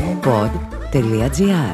pod.gr.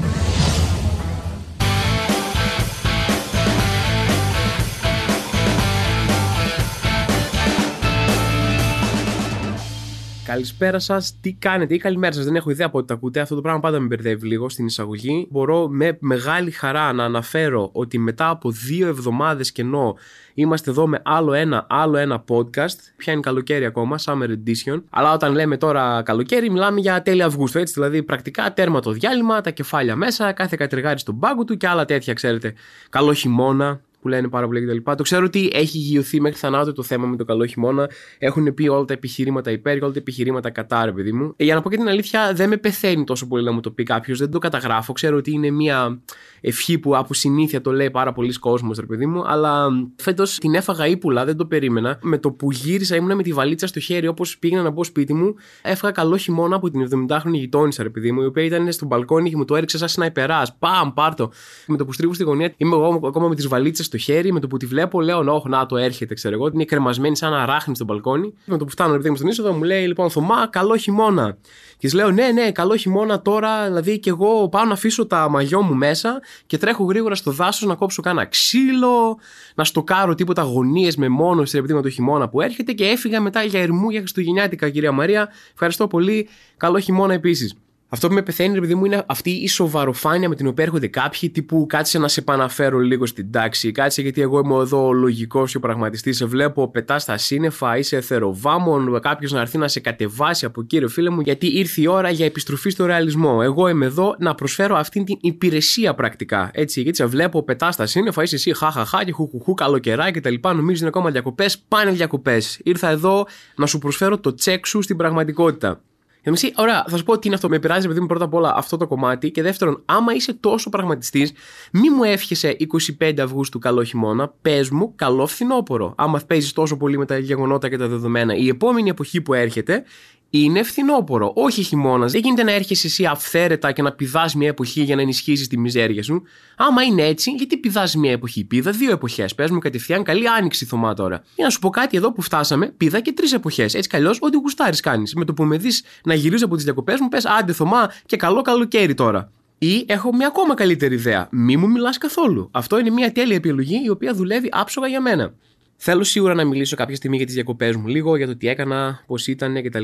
Καλησπέρα σας, τι κάνετε ή καλημέρα σας, δεν έχω ιδέα από ό,τι τα ακούτε. Αυτό το πράγμα πάντα με μπερδεύει λίγο στην εισαγωγή. Μπορώ με μεγάλη χαρά να αναφέρω ότι μετά από 2 εβδομάδες κενό είμαστε εδώ με άλλο ένα podcast. Πιάνει καλοκαίρι ακόμα, summer edition. Αλλά όταν λέμε τώρα καλοκαίρι, μιλάμε για τέλη Αυγούστου. Έτσι, δηλαδή πρακτικά τέρμα το διάλειμμα, τα κεφάλια μέσα, κάθε κατεργάρι στον πάγκο του και άλλα τέτοια, ξέρετε. Καλό χειμώνα. Που λένε πάρα πολύ κτλ. Το ξέρω ότι έχει γειωθεί μέχρι θανάτου το θέμα με το καλό χειμώνα. Έχουν πει όλα τα επιχειρήματα υπέρ και όλα τα επιχειρήματα κατά, ρε παιδί μου. Για να πω και την αλήθεια, δεν με πεθαίνει τόσο πολύ να μου το πει κάποιος. Δεν το καταγράφω. Ξέρω ότι είναι μια ευχή που από συνήθεια το λέει πάρα πολλοί κόσμος, ρε παιδί μου. Αλλά φέτος την έφαγα ύπουλα, δεν το περίμενα. Με το που γύρισα, ήμουνα με τη βαλίτσα στο χέρι, όπως πήγαινα να μπω σπίτι μου. Έφαγα καλό χειμώνα από την 70χρονη γειτόνισσα, ρε παιδί μου, η οποία ήταν στο μπαλκόνι και μου το έριξε σαν σναϊπεράς. Παμ, πάρτο. Με το που στρίβω στη γωνία, είμαι εγώ ακόμα με τις βαλίτσες στο χέρι. Με το που τη βλέπω, λέω: όχι, να το έρχεται, ξέρω εγώ. Είναι κρεμασμένη σαν αράχνη στο μπαλκόνι. Με το που φτάνω, επειδή είμαι στον είσοδο, μου λέει: λοιπόν, Θωμά, καλό χειμώνα. Και της λέω: ναι, καλό χειμώνα τώρα. Δηλαδή, και εγώ πάω να αφήσω τα μαγιό μου μέσα και τρέχω γρήγορα στο δάσος να κόψω κάνα ξύλο, να στοκάρω τίποτα γωνίες με μόνος επειδή με το χειμώνα που έρχεται. Και έφυγα μετά για Ερμού για Χριστουγεννιάτικα, κυρία Μαρία. Ευχαριστώ πολύ. Καλό χειμώνα επίσης. Αυτό που με πεθαίνει, επειδή μου, είναι αυτή η σοβαροφάνεια με την οποία έρχονται κάποιοι, τύπου κάτσε να σε επαναφέρω λίγο στην τάξη. Κάτσε γιατί εγώ είμαι εδώ ο λογικός και ο πραγματιστής. Σε βλέπω, πετάς στα σύννεφα, είσαι εθεροβάμων. Κάποιος να έρθει να σε κατεβάσει από εκεί, ρε φίλε μου, γιατί ήρθε η ώρα για επιστροφή στο ρεαλισμό. Εγώ είμαι εδώ να προσφέρω αυτή την υπηρεσία πρακτικά. Έτσι, γιατί σε βλέπω, πετάς στα σύννεφα, είσαι εσύ χαχαχά και χουχουχού, καλοκαιρά κτλ. Νομίζεις είναι ακόμα διακοπές. Πάνε διακοπές. Ήρθα εδώ να σου προσφέρω το τσεκ σου στην πραγματικότητα. Ωραία, θα σου πω τι είναι αυτό. Με πειράζει, επειδή μου πρώτα απ' όλα αυτό το κομμάτι. Και δεύτερον, άμα είσαι τόσο πραγματιστής, μη μου εύχεσαι 25 Αυγούστου καλό χειμώνα, πες μου καλό φθινόπωρο. Άμα παίζεις τόσο πολύ με τα γεγονότα και τα δεδομένα, η επόμενη εποχή που έρχεται είναι φθινόπωρο, όχι χειμώνας. Δεν γίνεται να έρχεσαι εσύ αυθαίρετα και να πηδάς μια εποχή για να ενισχύσεις τη μιζέρια σου. Άμα είναι έτσι, γιατί πηδάς μια εποχή? Πήδα 2 εποχές. Πες μου κατευθείαν καλή άνοιξη, Θωμά τώρα. Για να σου πω κάτι, εδώ που φτάσαμε, πήδα και 3 εποχές. Έτσι κι αλλιώς, ό,τι γουστάρεις κάνεις. Με το που με δεις να γυρίζω από τις διακοπές μου, πες άντε Θωμά και καλό καλοκαίρι τώρα. Ή έχω μια ακόμα καλύτερη ιδέα. Μη μου μιλάς καθόλου. Αυτό είναι μια τέλεια επιλογή η οποία δουλεύει άψογα για μένα. Θέλω σίγουρα να μιλήσω κάποια στιγμή για τις διακοπές μου, λίγο για το τι έκανα, πώς ήταν κτλ.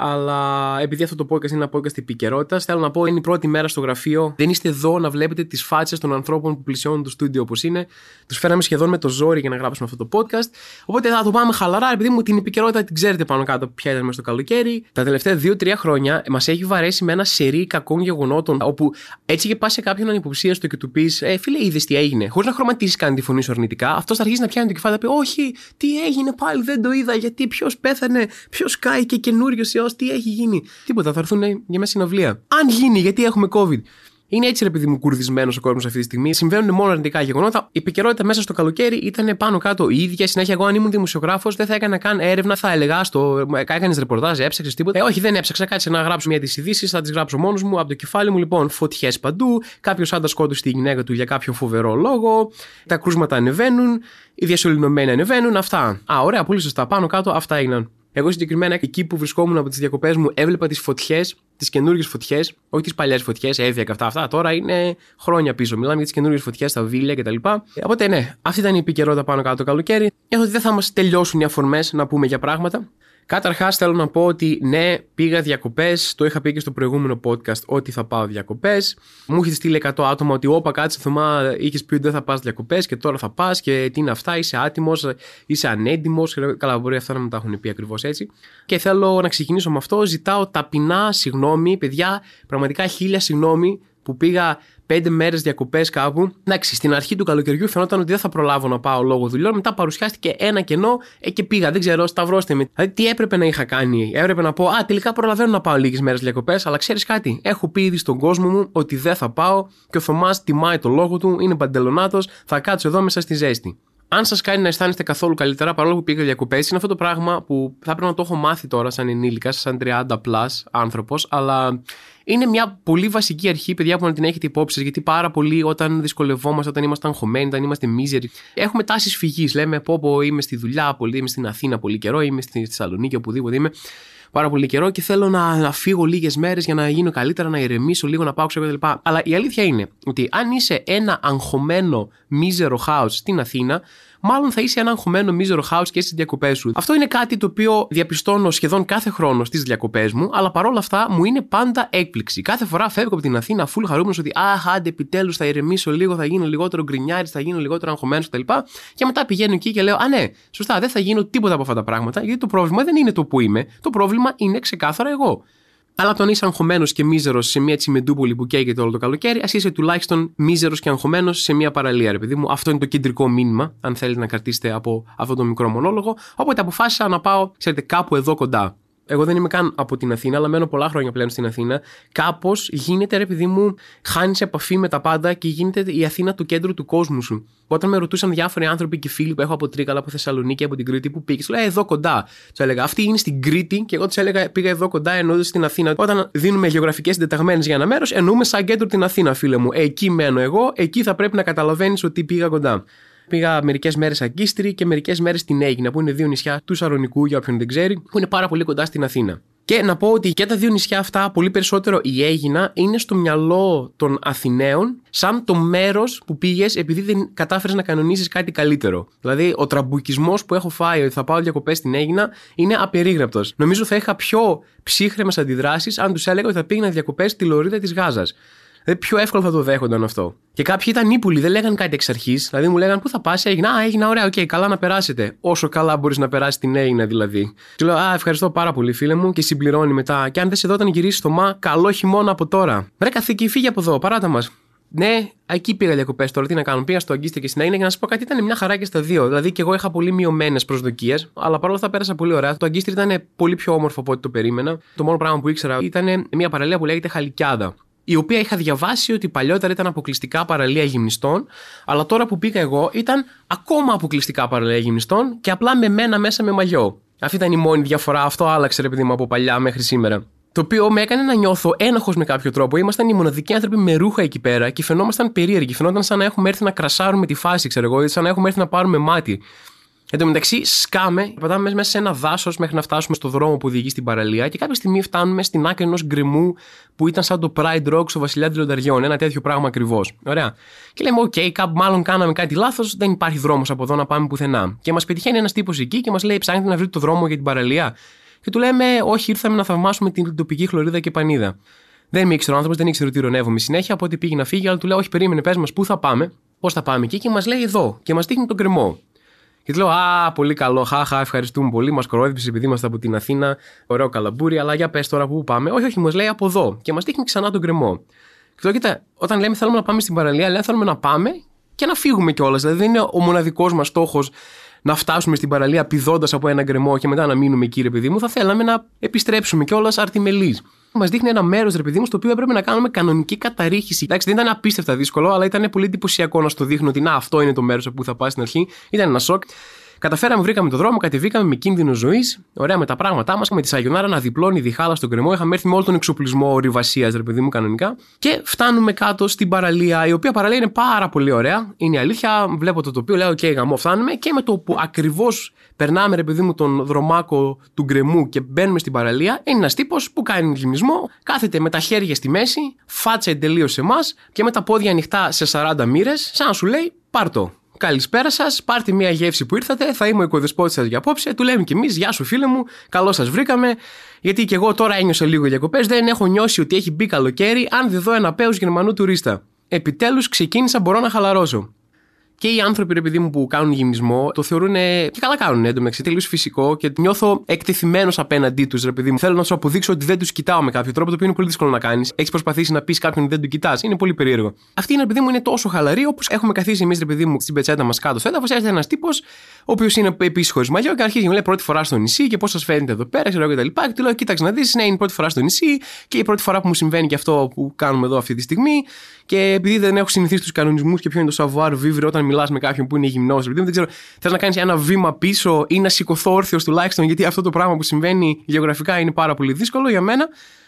Αλλά επειδή αυτό το podcast είναι ένα podcast επικαιρότητας, θέλω να πω: είναι η πρώτη μέρα στο γραφείο. Δεν είστε εδώ να βλέπετε τις φάτσες των ανθρώπων που πλησιώνουν το στούντιο όπως είναι. Τους φέραμε σχεδόν με το ζόρι για να γράψουμε αυτό το podcast. Οπότε θα το πάμε χαλαρά, επειδή μου την επικαιρότητα την ξέρετε πάνω κάτω ποια ήταν μέσα στο καλοκαίρι. Τα τελευταία 2-3 χρόνια μας έχει βαρέσει με ένα σερί κακών γεγονότων, όπου έτσι και πας σε κάποιον ανυποψίαστο και του πεις: φίλε, είδες τι έγινε, χωρίς να χρωματίσεις καν τη φωνή σου αρνητικά, αυτός θα αρχίσει να πιάνει το κεφάλι και πει: όχι. Τι έγινε πάλι, δεν το είδα, γιατί ποιος πέθανε, ποιος κάει και καινούριος ιός, τι έχει γίνει? Τίποτα, θα έρθουν για μέσα συναυλία. Αν γίνει, γιατί έχουμε COVID. Είναι έτσι, ρε παιδί μου, κουρδισμένος ο κόσμος αυτή τη στιγμή. Συμβαίνουν μόνο αρνητικά γεγονότα. Η επικαιρότητα μέσα στο καλοκαίρι ήταν πάνω κάτω η ίδια. Συνέχεια, εγώ αν ήμουν δημοσιογράφος, δεν θα έκανα καν έρευνα. Θα έλεγα: έκανες ρεπορτάζ, έψαξες τίποτα? Όχι, δεν έψαξα. Κάτσε να γράψω μια τις ειδήσεις, θα τις γράψω μόνος μου από το κεφάλι μου. Λοιπόν, φωτιές παντού. Κάποιος άντρας σκότωσε τη γυναίκα του για κάποιο φοβερό λόγο. Τα κρούσματα ανεβαίνουν. Οι διασωληνωμένοι ανεβαίνουν. Αυτά. Ωραία, πολύ σωστά. Πάνω κάτω αυτά έγιναν. Εγώ συγκεκριμένα εκεί που βρισκόμουν από τις διακοπές μου, έβλεπα τις φωτιές, τις καινούργιες φωτιές, όχι τις παλιές φωτιές, Εύβοια και αυτά. Τώρα είναι χρόνια πίσω. Μιλάμε για τις καινούργιες φωτιές στα Βίλια κτλ. Οπότε ναι, αυτή ήταν η επικαιρότητα πάνω κάτω το καλοκαίρι. Έχω ότι δεν θα μας τελειώσουν οι αφορμές να πούμε για πράγματα. Καταρχάς θέλω να πω ότι ναι, πήγα διακοπές, το είχα πει και στο προηγούμενο podcast ότι θα πάω διακοπές. Μου είχε στείλει 100 άτομα ότι όπα κάτσε Θωμά, είχες πει ότι δεν θα πας διακοπές και τώρα θα πας και τι είναι αυτά, είσαι άτιμος, είσαι ανέντιμος. Καλά, μπορεί αυτά να μου τα έχουν πει ακριβώς έτσι. Και θέλω να ξεκινήσω με αυτό. Ζητάω ταπεινά συγγνώμη, παιδιά, πραγματικά 1000 συγγνώμη που πήγα 5 μέρες διακοπές κάπου. Εντάξει, στην αρχή του καλοκαιριού φαινόταν ότι δεν θα προλάβω να πάω λόγω δουλειών. Μετά παρουσιάστηκε ένα κενό και πήγα. Δεν ξέρω, σταυρώστε με. Δηλαδή, τι έπρεπε να είχα κάνω? Έπρεπε να πω: τελικά προλαβαίνω να πάω λίγες μέρες διακοπές. Αλλά ξέρεις κάτι? Έχω πει ήδη στον κόσμο μου ότι δεν θα πάω και ο Θωμάς τιμάει το λόγο του, είναι παντελονάτος, θα κάτσω εδώ μέσα στη ζέστη. Αν σας κάνει να αισθάνεστε καθόλου καλύτερα, παρόλο που πήγα διακοπές, είναι αυτό το πράγμα που θα πρέπει να το έχω μάθει τώρα σαν ενήλικας, σαν 30+ άνθρωπος, αλλά είναι μια πολύ βασική αρχή, παιδιά, που να την έχετε υπόψη, γιατί πάρα πολύ όταν δυσκολευόμαστε, όταν είμαστε αγχωμένοι, όταν είμαστε μίζεροι, έχουμε τάσεις φυγής. Λέμε: πω, είμαι στη δουλειά, είμαι στην Αθήνα πολύ καιρό, είμαι στη Θεσσαλονίκη, οπουδήποτε είμαι. πάρα πολύ καιρό και θέλω να φύγω λίγες μέρες για να γίνω καλύτερα, να ηρεμήσω λίγο, να πάω ξέρω κτλ. Αλλά η αλήθεια είναι ότι αν είσαι ένα αγχωμένο μίζερο χάος στην Αθήνα, μάλλον θα είσαι ένα αγχωμένο μίζερο χάος και στις διακοπές σου. Αυτό είναι κάτι το οποίο διαπιστώνω σχεδόν κάθε χρόνο στις διακοπές μου, αλλά παρόλα αυτά μου είναι πάντα έκπληξη. Κάθε φορά φεύγω από την Αθήνα full χαρούμενος ότι άντε επιτέλους θα ηρεμήσω λίγο, θα γίνω λιγότερο γκρινιάρης, θα γίνω λιγότερο αγχωμένος κτλ. Και μετά πηγαίνω εκεί και λέω ναι, σωστά, δεν θα γίνω τίποτα από αυτά τα πράγματα, γιατί το πρόβλημα δεν είναι το που είμαι, το πρόβλημα είναι ξεκάθαρα εγώ. Αλλά όταν είσαι αγχωμένος και μίζερος σε μια τσιμεντούπολη που καίγεται όλο το καλοκαίρι, ας είσαι τουλάχιστον μίζερος και αγχωμένος σε μια παραλία, ρε παιδί μου. Αυτό είναι το κεντρικό μήνυμα, αν θέλετε να κρατήσετε από αυτό το μικρό μονόλογο. Οπότε αποφάσισα να πάω, ξέρετε, κάπου εδώ κοντά. Εγώ δεν είμαι καν από την Αθήνα, αλλά μένω πολλά χρόνια πλέον στην Αθήνα. Κάπως γίνεται, ρε παιδί μου, χάνεις επαφή με τα πάντα και γίνεται η Αθήνα το κέντρο του κόσμου σου. Όταν με ρωτούσαν διάφοροι άνθρωποι και φίλοι που έχω από Τρίκαλα, από Θεσσαλονίκη, από την Κρήτη, που πήγες, του λέω εδώ κοντά. Του έλεγα αυτή είναι στην Κρήτη και εγώ του έλεγα πήγα εδώ κοντά, εννοούσα στην Αθήνα. Όταν δίνουμε γεωγραφικές συντεταγμένες για ένα μέρος, εννοούμε σαν κέντρο την Αθήνα, φίλε μου. Εκεί μένω εγώ, εκεί θα πρέπει να καταλαβαίνεις ότι πήγα κοντά. Πήγα μερικές μέρες Αγκίστρι και μερικές μέρες στην Αίγινα, που είναι δύο νησιά του Σαρονικού, για όποιον δεν ξέρει, που είναι πάρα πολύ κοντά στην Αθήνα. Και να πω ότι και τα δύο νησιά αυτά, πολύ περισσότερο η Αίγινα, είναι στο μυαλό των Αθηναίων σαν το μέρος που πήγες επειδή δεν κατάφερες να κανονίσεις κάτι καλύτερο. Δηλαδή, ο τραμπουκισμός που έχω φάει ότι θα πάω διακοπές στην Αίγινα είναι απερίγραπτος. Νομίζω θα είχα πιο ψύχρεμες αντιδράσεις αν τους έλεγα ότι θα πήγαινα διακοπές στη Λωρίδα της Γάζας. Δηλαδή, πιο εύκολο θα το δέχονταν αυτό. Και κάποιοι ήταν ύπουλοι, δεν λέγαν κάτι εξ αρχής. Δηλαδή, μου λέγαν πού θα πας, Αίγινα, ωραία, οκ, καλά να περάσετε. Όσο καλά μπορείς να περάσεις την Αίγινα, δηλαδή. Του λέω, ευχαριστώ πάρα πολύ, φίλε μου, και συμπληρώνει μετά. Και αν δεν σε δω όταν γυρίσεις στο καλό χειμώνα από τώρα. Βρε καθήκη, φύγε από εδώ, παράτα μας. Ναι, εκεί πήγα διακοπές τώρα. Τι να κάνω, πήγα στο Αγκίστρι και στην Αίγινα για να σου πω κάτι, ήταν μια χαρά και στα δύο. Δηλαδή, και εγώ είχα πολύ μειωμένες προσδοκίες, αλλά παρόλα αυτά πέρασα πολύ ωραία. Το Αγκίστρι ήταν πολύ πιο όμορφο από ό,τι το περίμενα. Το μόνο πράγμα που ήξερα ήταν μια παραλία που λέγεται Χαλικιάδα, η οποία είχα διαβάσει ότι παλιότερα ήταν αποκλειστικά παραλία γυμνιστών, αλλά τώρα που πήγα εγώ ήταν ακόμα αποκλειστικά παραλία γυμνιστών και απλά με μένα μέσα με μαλλιό. Αυτή ήταν η μόνη διαφορά, αυτό άλλαξε ρε παιδί μου από παλιά μέχρι σήμερα. Το οποίο με έκανε να νιώθω ένοχος με κάποιο τρόπο. Ήμασταν οι μοναδικοί άνθρωποι με ρούχα εκεί πέρα και φαινόμασταν περίεργοι. Φαινόταν σαν να έχουμε έρθει να κρασάρουμε τη φάση, ξέρω εγώ, σαν να έχουμε έρθει να πάρουμε μάτι. Εν τω μεταξύ, σκάμε, πατάμε μέσα σε ένα δάσος μέχρι να φτάσουμε στο δρόμο που οδηγεί στην παραλία και κάποια στιγμή φτάνουμε στην άκρη ενός γκρεμού που ήταν σαν το Pride Rock στο Βασιλιάδη Λιονταριών. Ένα τέτοιο πράγμα ακριβώς. Ωραία. Και λέμε, κάπου μάλλον κάναμε κάτι λάθος, δεν υπάρχει δρόμος από εδώ να πάμε πουθενά. Και μας πετυχαίνει ένας τύπος εκεί και μας λέει: ψάχνετε να βρείτε το δρόμο για την παραλία. Και του λέμε: όχι, ήρθαμε να θαυμάσουμε την τοπική χλωρίδα και πανίδα. Δεν με ήξερε ο άνθρωπος, δεν ήξερε ότι ηρωνεύομαι συνέχεια, οπότε πήγε να φύγει, αλλά του λέω: όχι, περίμενε, πες μας πού θα πάμε, πώς θα πάμε εκεί, και μας λέει εδώ και μας δείχνει τον γκρεμό. Και του λέω: πολύ καλό, χάχα, ευχαριστούμε πολύ. Μας κορόιδεψε επειδή είμαστε από την Αθήνα, ωραίο καλαμπούρι, αλλά για πες τώρα πού πάμε. Όχι, μας λέει από εδώ. Και μας δείχνει ξανά τον γκρεμό. Και του λέω: κοίτα, όταν λέμε θέλουμε να πάμε στην παραλία, λέμε θέλουμε να πάμε και να φύγουμε κιόλας. Δηλαδή δεν είναι ο μοναδικός μας στόχος να φτάσουμε στην παραλία πηδώντας από ένα γκρεμό και μετά να μείνουμε εκεί, ρε παιδί μου. Θα θέλαμε να επιστρέψουμε κιόλας αρτιμελείς. Μας δείχνει ένα μέρος, ρε παιδί μου, στο οποίο έπρεπε να κάνουμε κανονική καταρρίχηση. Εντάξει, δεν ήταν απίστευτα δύσκολο, αλλά ήταν πολύ εντυπωσιακό να στο δείχνω ότι αυτό είναι το μέρος που θα πάει στην αρχή. Ήταν ένα σοκ. Καταφέραμε, βρήκαμε το δρόμο, κατεβήκαμε με κίνδυνο ζωής, ωραία με τα πράγματά μας, με τη Σαγιονάρα να διπλώνει διχάλα στον γκρεμό. Είχαμε έρθει με όλο τον εξοπλισμό ορειβασίας, ρε παιδί μου, κανονικά. Και φτάνουμε κάτω στην παραλία, η οποία παραλία είναι πάρα πολύ ωραία. Είναι η αλήθεια. Βλέπω το τοπίο, λέω: γαμό, φτάνουμε. Και με το που ακριβώς περνάμε, ρε παιδί μου, τον δρομάκο του γκρεμού και μπαίνουμε στην παραλία, είναι ένας τύπος που κάνει γυμνισμό, κάθεται με τα χέρια στη μέση, φάτσα εντελείως σε εμάς και με τα πόδια ανοιχτά σε 40 μοίρες, σαν να σου λέει: πάρτο. Καλησπέρα σας, πάρτε μια γεύση που ήρθατε, θα είμαι ο οικοδεσπότης σας για απόψε. Του λέμε κι εμείς: γεια σου, φίλε μου, καλώς σας βρήκαμε. Γιατί και εγώ τώρα ένιωσα λίγο διακοπές, δεν έχω νιώσει ότι έχει μπει καλοκαίρι, αν δεν δω ένα πέος Γερμανού τουρίστα. Επιτέλους ξεκίνησα, μπορώ να χαλαρώσω. Και οι άνθρωποι, ρε παιδί μου, που κάνουν γυμνισμό, το θεωρούν και καλά κάνουν εντωμεταξύ, τελείως φυσικό και νιώθω εκτεθειμένος απέναντί τους, ρε παιδί μου. Θέλω να σου αποδείξω ότι δεν τους κοιτάω με κάποιο τρόπο, το οποίο είναι πολύ δύσκολο να κάνεις. Έχεις προσπαθήσει να πεις κάποιον ότι δεν του κοιτάς, είναι πολύ περίεργο. Αυτή είναι, ρε παιδί μου, είναι τόσο χαλαρή, όπως έχουμε καθίσει εμείς, ρε παιδί μου, στην πετσέτα μας κάτω στο έδαφος. Έρχεται ένας τύπος, ο οποίος είναι επίσης χωρίς μαλλιό και αρχίζει να λέει πρώτη φορά στο νησί και πώς σας φαίνεται εδώ πέρα, ξέρω εγώ κτλ. Και του λέω: κοίταξε να δεις, ναι, είναι πρώτη φορά στο νησί και η πρώτη φορά που μου συμβαίνει και αυτό που κάνουμε εδώ αυτή τη στιγμή. Και επειδή δεν έχω συνηθίσει τους κανονισμούς και ποιο είναι το savoir vivre όταν μιλάς με κάποιον που είναι γυμνός, δεν ξέρω, θες να κάνεις ένα βήμα πίσω ή να σηκωθώ όρθιος τουλάχιστον, γιατί αυτό το πράγμα που συμβαίνει γεωγραφικά είναι πάρα πολύ δύσκολο για μένα.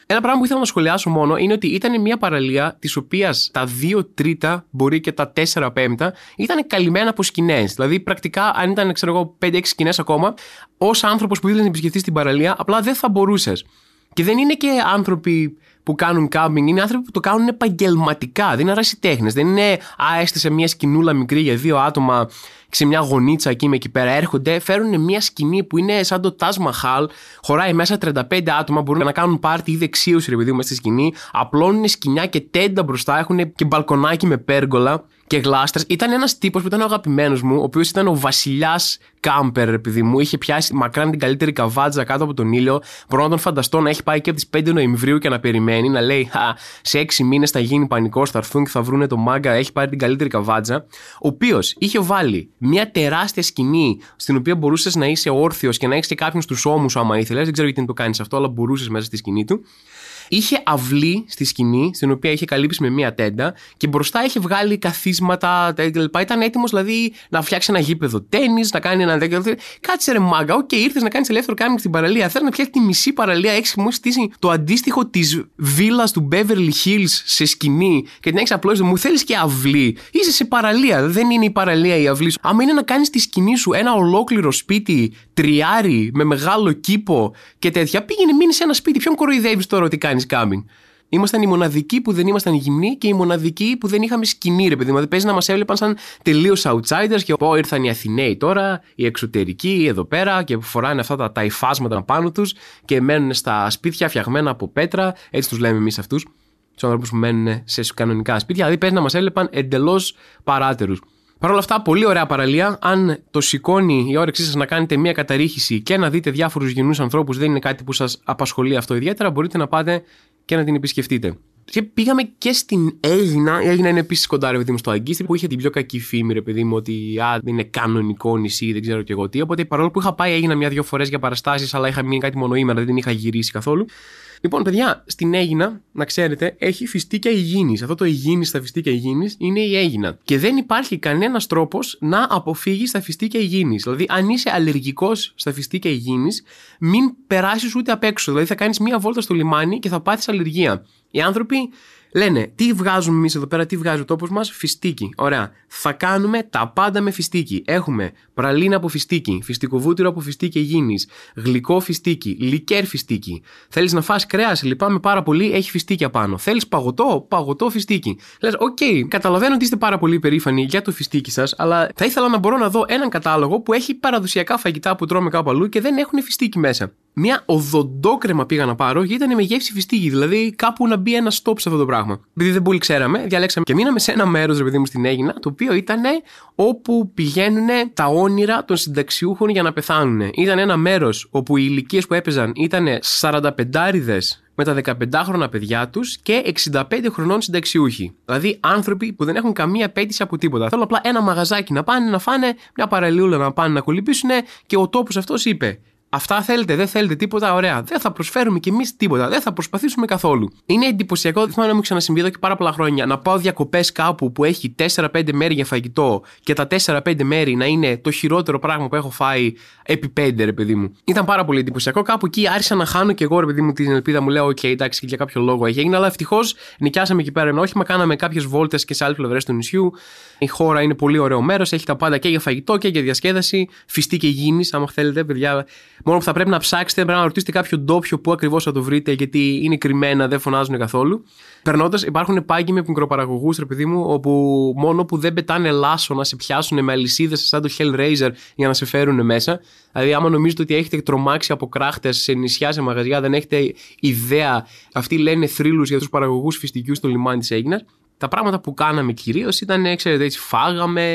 Ένα πράγμα που ήθελα να σχολιάσω μόνο είναι ότι ήταν μια παραλία της οποίας τα 2 τρίτα, μπορεί και τα 4 πέμπτα, ήταν καλυμμένα από σκηνές. Δηλαδή, πρακτικά, αν ήταν, ξέρω εγώ, 5-6 σκηνές ακόμα, ως άνθρωπος που ήθελε να επισκεφτείς την παραλία, απλά δεν θα μπορούσες. Και δεν είναι και άνθρωποι που κάνουν κάμπινγκ, είναι άνθρωποι που το κάνουν επαγγελματικά. Δεν είναι ερασιτέχνες. Δεν είναι, έστησε μια σκηνούλα μικρή για 2 άτομα σε μια γωνίτσα εκεί πέρα. Έρχονται, φέρουν μια σκηνή που είναι σαν το Taj Mahal, χωράει μέσα 35 άτομα, μπορούν να κάνουν πάρτι ή δεξίωση, ρε παιδί μου, στη σκηνή. Απλώνουν σκηνιά και τέντα μπροστά, έχουν και μπαλκονάκι με πέργολα και γλάστρες. Ήταν ένας τύπος που ήταν ο αγαπημένος μου, ο οποίος ήταν ο βασιλιάς κάμπερ, επειδή μου είχε πιάσει μακράν την καλύτερη καβάτζα κάτω από τον ήλιο. Μπορώ να τον φανταστώ να έχει πάει και από τις 5 Νοεμβρίου και να περιμένει, να λέει σε 6 μήνες θα γίνει πανικός, θα έρθουν και θα βρούνε το μάγκα, έχει πάρει την καλύτερη καβάτζα. Ο οποίος είχε βάλει μια τεράστια σκηνή στην οποία μπορούσες να είσαι όρθιος και να έχεις και κάποιον στους ώμους, άμα ήθελες. Δεν ξέρω γιατί να το κάνεις αυτό, αλλά μπορούσες μέσα στη σκηνή του. Είχε αυλή στη σκηνή, στην οποία είχε καλύψει με μία τέντα και μπροστά είχε βγάλει καθίσματα κλπ. Ήταν έτοιμος δηλαδή να φτιάξει ένα γήπεδο τένις, να κάνει ένα τέτοιο. Κάτσε ρε μάγκα, ήρθες να κάνεις ελεύθερο κάμπινγκ στην παραλία. Θέλω να φτιάξει τη μισή παραλία. Έχεις μου στήσει το αντίστοιχο της βίλας του Beverly Hills σε σκηνή και την έχεις απλώσει. Μου θέλεις και αυλή. Είσαι σε παραλία. Δεν είναι η παραλία η αυλή σου. Άμα είναι να κάνεις τη σκηνή σου ένα ολόκληρο σπίτι, τριάρι, με μεγάλο κήπο και τέτοια, πήγαινε μείνει σε ένα σπίτι. Ποιον κοροϊδεύεις τώρα ότι κάνεις κάμπινγκ? Ήμασταν οι μοναδικοί που δεν ήμασταν γυμνοί και οι μοναδικοί που δεν είχαμε σκηνή, ρε παιδί. Δηλαδή, παίζει να μας έβλεπαν σαν τελείως outsiders και ήρθαν οι Αθηναίοι τώρα, οι εξωτερικοί εδώ πέρα και φοράνε αυτά τα υφάσματα πάνω τους και μένουν στα σπίτια φτιαγμένα από πέτρα. Έτσι τους λέμε εμείς αυτούς, τους ανθρώπους που μένουν σε κανονικά σπίτια. Δηλαδή, παίζει να μας έβλεπαν εντελώς παράτερους. Παρ' όλα αυτά, πολύ ωραία παραλία. Αν το σηκώνει η όρεξή σας να κάνετε μια καταρρίχηση και να δείτε διάφορους γυμνούς ανθρώπους, δεν είναι κάτι που σας απασχολεί αυτό ιδιαίτερα, μπορείτε να πάτε και να την επισκεφτείτε. Και πήγαμε και στην Αίγινα. Η Αίγινα είναι επίσης κοντά, ρε παιδί μου, στο Αγκίστρι, που είχε την πιο κακή φήμη, ρε παιδί μου, ότι δεν είναι κανονικό νησί, δεν ξέρω και εγώ τι. Οπότε παρόλο που είχα πάει Αίγινα 1-2 φορές για παραστάσεις, αλλά είχα μείνει κάτι μονοήμερα, δεν την είχα γυρίσει καθόλου. Λοιπόν, παιδιά, στην Αίγινα, να ξέρετε, έχει φυστίκια υγιεινής. Αυτό το υγιεινής στα φυστίκια υγιεινής είναι η Αίγινα. Και δεν υπάρχει κανένας τρόπος να αποφύγεις τα φυστίκια υγιεινής. Δηλαδή, αν είσαι αλλεργικός στα φυστίκια υγιεινής, μην περάσεις ούτε απ' έξω. Δηλαδή, θα κάνεις μία βόλτα στο λιμάνι και θα πάθεις αλλεργία. Οι άνθρωποι λένε, τι βγάζουμε εμείς εδώ πέρα, τι βγάζει ο τόπος μας? Φυστίκι. Ωραία. Θα κάνουμε τα πάντα με φυστίκι. Έχουμε πραλίνα από φυστίκι, φυστικοβούτυρο από φυστίκι υγιεινής, γλυκό φυστίκι, λικέρ φυστίκι. Θέλεις να φας κρέας? Λυπάμαι πάρα πολύ, έχει φυστίκια πάνω. Θέλεις παγωτό φυστίκι. Λες, καταλαβαίνω ότι είστε πάρα πολύ περήφανοι για το φυστίκι σας, αλλά θα ήθελα να μπορώ να δω έναν κατάλογο που έχει παραδοσιακά φαγητά που τρώμε κάπου αλλού και δεν έχουν φυστίκι μέσα. Μια οδοντόκρεμα πήγα να πάρω και ήταν με γεύση φυστίκι, δηλαδή κάπου να μπει ένα stop σε αυτό το πράγμα. Επειδή δεν πολύ ξέραμε, διαλέξαμε και μείναμε σε ένα μέρος, ρε παιδί μου, στην Αίγινα, το οποίο ήταν όπου πηγαίνουν τα όνειρα των συνταξιούχων για να πεθάνουν. Ήταν ένα μέρος όπου οι ηλικίες που έπαιζαν ήταν 45άριδες με τα 15χρονα παιδιά τους και 65 χρονών συνταξιούχοι. Δηλαδή άνθρωποι που δεν έχουν καμία απέτηση από τίποτα. Θέλουν απλά ένα μαγαζάκι να πάνε να φάνε, μια παραλίουλα να πάνε να κολυμπήσουν και ο τόπος αυτός είπε: αυτά θέλετε, δεν θέλετε τίποτα, ωραία. Δεν θα προσφέρουμε κι εμείς τίποτα, δεν θα προσπαθήσουμε καθόλου. Είναι εντυπωσιακό, δεν θυμάμαι να μου ξανασυμβεί εδώ και πάρα πολλά χρόνια, να πάω διακοπές κάπου που έχει 4-5 μέρη για φαγητό και τα 4-5 μέρη να είναι το χειρότερο πράγμα που έχω φάει επί 5, ρε παιδί μου. Ήταν πάρα πολύ εντυπωσιακό. Κάπου εκεί άρχισα να χάνω και εγώ, ρε παιδί μου, την ελπίδα μου. Λέω, εντάξει, και για κάποιο λόγο έγινε, αλλά ευτυχώς νοικιάσαμε εκεί πέρα ένα όχημα, κάναμε κάποιες βόλτες και σε άλλες πλευρές του νησιού. Η χώρα είναι πολύ ωραίο μέρος, έχει τα πάντα και για φαγητό και για διασκέδαση. Φυστή και υγιεινής, άμα θέλετε, παιδιά. Μόνο που θα πρέπει να ψάξετε, πρέπει να ρωτήσετε κάποιο ντόπιο που ακριβώς θα το βρείτε, γιατί είναι κρυμμένα, δεν φωνάζουν καθόλου. Περνώντας, υπάρχουν πάγκοι με μικροπαραγωγούς, ρε παιδί μου, όπου μόνο που δεν πετάνε λάσο να σε πιάσουν με αλυσίδες σαν το Hellraiser για να σε φέρουν μέσα. Δηλαδή, άμα νομίζετε ότι έχετε τρομάξει από κράχτες σε νησιά, σε μαγαζιά, δεν έχετε ιδέα. Αυτοί λένε θρύλους για τους παραγωγούς φυστικιού στο λιμάνι της Αίγινας. Τα πράγματα που κάναμε κυρίως ήταν, ξέρετε, έτσι, φάγαμε,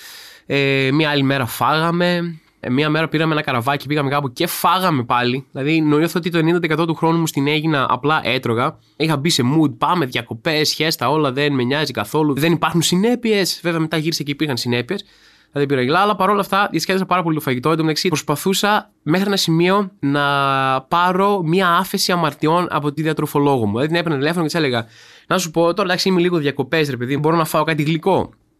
μία άλλη μέρα φάγαμε. Μία μέρα πήραμε ένα καραβάκι, πήγαμε κάπου και φάγαμε πάλι. Δηλαδή, νιώθω ότι το 90% του χρόνου μου στην Αίγινα απλά έτρωγα. Είχα μπει σε mood, πάμε διακοπές, χέστα, όλα δεν με νοιάζει καθόλου. Δεν υπάρχουν συνέπειες. Βέβαια, μετά γύρισε και υπήρχαν συνέπειες. Δεν πήρα γυλά, αλλά παρόλα αυτά διασκέδασα πάρα πολύ το φαγητό. Εν τω μεταξύ, προσπαθούσα μέχρι ένα σημείο να πάρω μία άφεση αμαρτιών από τη διατροφολόγο μου. Δηλαδή, την έπαιρνα τηλέφωνο και της έλεγα: να σου πω, τώρα εντάξει, είμαι λίγο διακοπές, ρε παιδί, μπορώ να φάω κάτι γλυκό.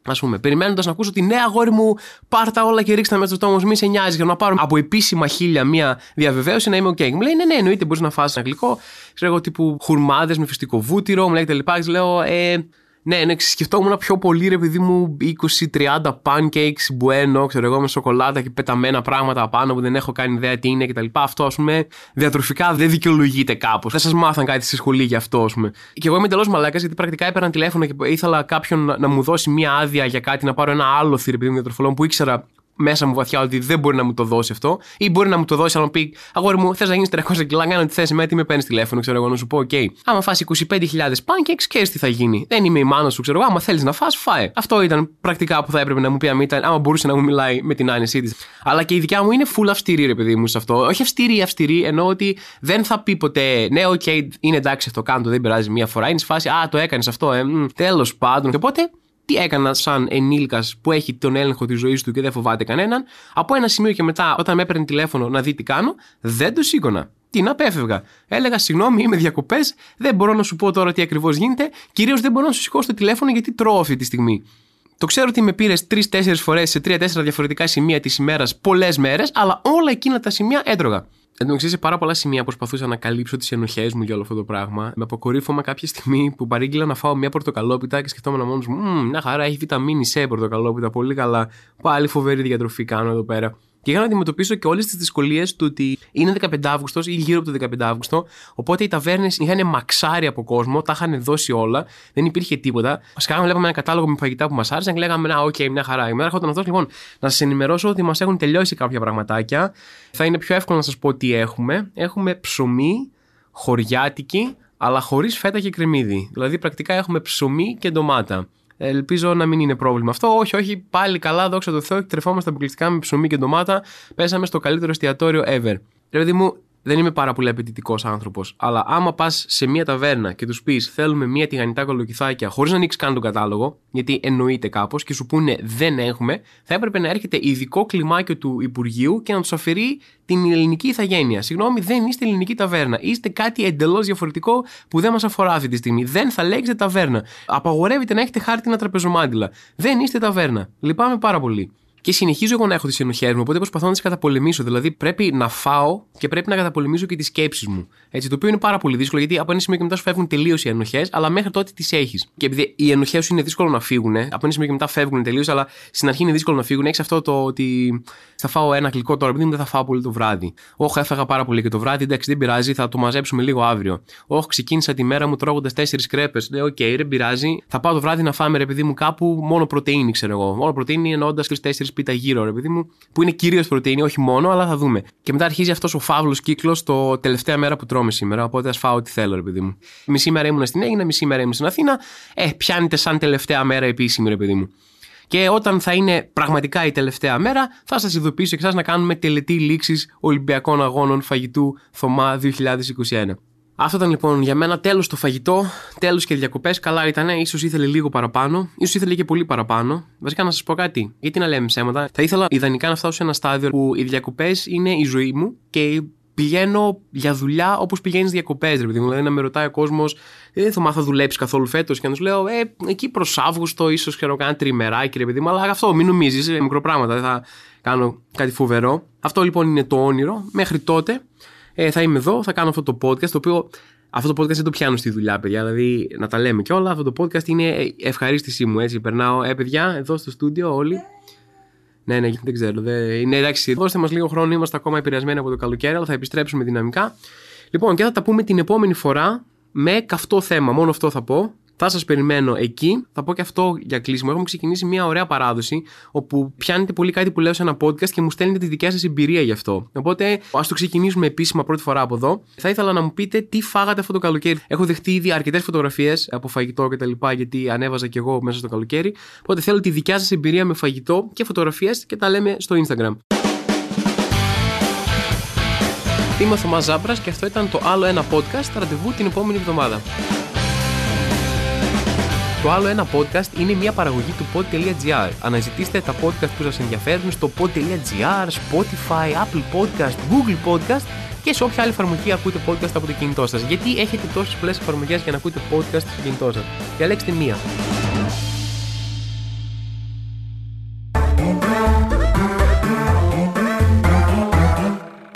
Ας πούμε, περιμένοντας να ακούσω ότι ναι, αγόρι μου, πάρτα όλα και ρίξτε με στο στόμα μου, μη σε νοιάζει, για να πάρω από επίσημα χίλια μία διαβεβαίωση να είμαι OK. Μου λέει ναι, εννοείται, μπορείς να φας ένα γλυκό, ξέρω εγώ, τύπου χουρμάδες με φυστικό βούτυρο, μου λέει κτλ. Λέω, ναι, σκεφτόμουν πιο πολύ, ρε παιδί μου, 20-30 pancakes bueno, ξέρω εγώ, με σοκολάτα και πεταμένα πράγματα απάνω που δεν έχω καν ιδέα τι είναι κτλ. Αυτό, ας πούμε, διατροφικά δεν δικαιολογείται κάπως. Δεν σας μάθαν κάτι στη σχολή γι' αυτό, ας πούμε. Και εγώ είμαι εντελώς μαλάκας, γιατί πρακτικά έπαιρνα τηλέφωνο και ήθελα κάποιον να μου δώσει μία άδεια για κάτι, να πάρω ένα άλλο θηρεπίδι διατροφολόγο που ήξερα μέσα μου βαθιά ότι δεν μπορεί να μου το δώσει αυτό, ή μπορεί να μου το δώσει, αλλά να πει: αγόρι μου, θες να γίνεις 300 κιλά, κάνε ό,τι θες, με τι με παίρνεις τηλέφωνο, ξέρω εγώ, να σου πω: OK. Άμα φας 25.000 pancakes, ξέρεις τι θα γίνει. Δεν είμαι η μάνα σου, ξέρω εγώ. Άμα θέλεις να φας, φάε. Αυτό ήταν πρακτικά που θα έπρεπε να μου πει Αμίτα, άμα μπορούσε να μου μιλάει με την άνεσή της. Αλλά και η δικιά μου είναι full αυστηρή, ρε παιδί μου, σε αυτό. Όχι αυστηρή, εννοώ ότι δεν θα πει ποτέ: ναι, OK, είναι εντάξει αυτό, κάντο, δεν πειράζει μία φορά. Είναι σφάση, το έκανες αυτό, τέλος πάντων. Οπότε. Τι έκανα σαν ενήλικας που έχει τον έλεγχο της ζωής του και δεν φοβάται κανέναν, από ένα σημείο και μετά, όταν με έπαιρνε τηλέφωνο να δει τι κάνω, δεν το σήκωνα. Την απέφευγα. Έλεγα: συγγνώμη, είμαι διακοπές, δεν μπορώ να σου πω τώρα τι ακριβώς γίνεται, κυρίως δεν μπορώ να σου σηκώσω το τηλέφωνο γιατί τρώω αυτή τη στιγμή. Το ξέρω ότι με πήρες 3-4 φορές σε 3-4 διαφορετικά σημεία της ημέρας πολλές μέρες, αλλά όλα εκείνα τα σημεία έτρωγα. Εν τω μεταξύ, σε πάρα πολλά σημεία προσπαθούσα να καλύψω τις ενοχές μου για όλο αυτό το πράγμα. Με αποκορύφωμα κάποια στιγμή που παρήγγειλα να φάω μια πορτοκαλόπιτα και σκεφτόμουν μόνος μου: μια χαρά, έχει βιταμίνη C πορτοκαλόπιτα, πολύ καλά. Πάλι φοβερή διατροφή κάνω εδώ πέρα. Και είχα να αντιμετωπίσω και όλες τις δυσκολίες του ότι είναι 15 Αύγουστος ή γύρω από το 15 Αύγουστο. Οπότε οι ταβέρνες είχαν μαξάρει από κόσμο, τα είχαν δώσει όλα, δεν υπήρχε τίποτα. Μας βλέπαμε ένα κατάλογο με φαγητά που μας άρεσαν και λέγαμε: OK, μια χαρά. Η μέρα έρχονταν αυτός, λοιπόν, να σας ενημερώσω ότι μας έχουν τελειώσει κάποια πραγματάκια. Θα είναι πιο εύκολο να σας πω τι έχουμε. Έχουμε ψωμί, χωριάτικη, αλλά χωρίς φέτα και κρεμμύδι. Δηλαδή, πρακτικά έχουμε ψωμί και ντομάτα. Ελπίζω να μην είναι πρόβλημα αυτό. Όχι, πάλι καλά, δόξα τω Θεώ, τρεφόμαστε αποκλειστικά με ψωμί και ντομάτα. Πέσαμε στο καλύτερο εστιατόριο ever. Δηλαδή μου, δεν είμαι πάρα πολύ απαιτητικός άνθρωπος, αλλά άμα πας σε μια ταβέρνα και τους πεις θέλουμε μια τηγανιτά κολοκυθάκια χωρίς να ανοίξεις καν τον κατάλογο, γιατί εννοείται κάπως και σου πούνε δεν έχουμε, θα έπρεπε να έρχεται ειδικό κλιμάκιο του Υπουργείου και να τους αφαιρεί την ελληνική ηθαγένεια. Συγγνώμη, δεν είστε ελληνική ταβέρνα. Είστε κάτι εντελώς διαφορετικό που δεν μας αφορά αυτή τη στιγμή. Δεν θα λέγεται ταβέρνα. Απαγορεύεται να έχετε χάρτινα τραπεζομάντιλα. Δεν είστε ταβέρνα. Λυπάμαι πάρα πολύ. Και συνεχίζω εγώ να έχω τις ενοχές μου, οπότε προσπαθώ να τις καταπολεμήσω. Δηλαδή πρέπει να φάω και πρέπει να καταπολεμήσω και τις σκέψεις μου. Έτσι, το οποίο είναι πάρα πολύ δύσκολο, γιατί από ένα σημείο και μετά σου φεύγουν τελείως οι ενοχές, αλλά μέχρι τότε τις έχεις. Και επειδή οι ενοχές σου είναι δύσκολο να φύγουν, από ένα σημείο και μετά φεύγουν τελείως, αλλά στην αρχή είναι δύσκολο να φύγουν. Έχεις αυτό το ότι θα φάω ένα γλυκό τώρα, επειδή δεν θα φάω πολύ το βράδυ. Όχι, έφαγα πάρα πολύ και το βράδυ, εντάξει, δεν πειράζει, θα το μαζέψουμε λίγο αύριο. Όχι, ξεκίνησα τη μέρα μου τρώγοντας 4 κρέπες. Ναι, OK, δεν πειράζει. Θα πάω το βράδυ να φάμε, ρε παιδί μου, κάπου μόνο πρωτεΐνη, ξέρω εγώ. Μόνο πρωτεΐνη εννοώντας 3-4 πίτα γύρω, ρε παιδί μου, που είναι κυρίως πρωτεΐνη, όχι μόνο, αλλά θα δούμε. Και μετά αρχίζει αυτός ο φαύλος κύκλος το τελευταία μέρα που τρώμε σήμερα. Οπότε ας φάω ό,τι θέλω, ρε παιδί μου. Μισή μέρα ήμουν στην Αίγινα, μισή μέρα ήμουν στην Αθήνα. Πιάνεται σαν τελευταία μέρα επίσημη, ρε παιδί μου. Και όταν θα είναι πραγματικά η τελευταία μέρα, θα σας ειδοποιήσω εξάς να κάνουμε τελετή λήξης Ολυμπιακών Αγώνων Φαγητού Θωμά 2021. Αυτό ήταν λοιπόν για μένα. Τέλος το φαγητό, τέλος και διακοπές. Καλά ήταν, ίσως ήθελε λίγο παραπάνω, ίσως ήθελε και πολύ παραπάνω. Βασικά να σας πω κάτι, γιατί να λέμε ψέματα. Θα ήθελα ιδανικά να φτάσω σε ένα στάδιο που οι διακοπές είναι η ζωή μου και πηγαίνω για δουλειά όπως πηγαίνεις διακοπές, ρε παιδί μου. Δηλαδή να με ρωτάει ο κόσμος, δεν θα δουλέψει καθόλου φέτος, και να του λέω, εκεί προς Αύγουστο, ίσως κάνω κάνα τριμεράκι, ρε παιδί μου. Αλλά αυτό μην νομίζεις, μικροπράγματα, δεν θα κάνω κάτι φοβερό. Αυτό λοιπόν είναι το όνειρο. Μέχρι τότε θα είμαι εδώ, θα κάνω αυτό το podcast, το οποίο αυτό το podcast δεν το πιάνω στη δουλειά, παιδιά. Δηλαδή να τα λέμε κιόλα. Αυτό το podcast είναι ευχαρίστησή μου, έτσι. Περνάω, παιδιά, εδώ στο στούντιο όλοι. Ναι, δεν ξέρω. Είναι εντάξει, δώστε μας λίγο χρόνο, είμαστε ακόμα επηρεασμένοι από το καλοκαίρι, αλλά θα επιστρέψουμε δυναμικά. Λοιπόν, και θα τα πούμε την επόμενη φορά με καυτό θέμα. Μόνο αυτό θα πω. Θα σας περιμένω εκεί. Θα πω και αυτό για κλείσιμο. Έχουμε ξεκινήσει μια ωραία παράδοση όπου πιάνετε πολύ κάτι που λέω σε ένα podcast και μου στέλνετε τη δικιά σας εμπειρία γι' αυτό. Οπότε, ας το ξεκινήσουμε επίσημα πρώτη φορά από εδώ. Θα ήθελα να μου πείτε τι φάγατε αυτό το καλοκαίρι. Έχω δεχτεί ήδη αρκετές φωτογραφίες από φαγητό κτλ. Γιατί ανέβαζα κι εγώ μέσα στο καλοκαίρι. Οπότε θέλω τη δικιά σας εμπειρία με φαγητό και φωτογραφίες και τα λέμε στο Instagram. Είμαι ο Θωμάς Ζάμπρας και αυτό ήταν το άλλο ένα podcast. Ραντεβού την επόμενη εβδομάδα. Το άλλο ένα podcast είναι μια παραγωγή του pod.gr. Αναζητήστε τα podcast που σας ενδιαφέρουν στο pod.gr, Spotify, Apple Podcast, Google Podcast και σε όποια άλλη εφαρμογή ακούτε podcast από το κινητό σας. Γιατί έχετε τόσες πολλές εφαρμογές για να ακούτε podcast στο κινητό σας? Διαλέξτε μία.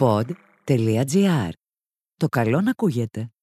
pod.gr. Το καλό να ακούγεται.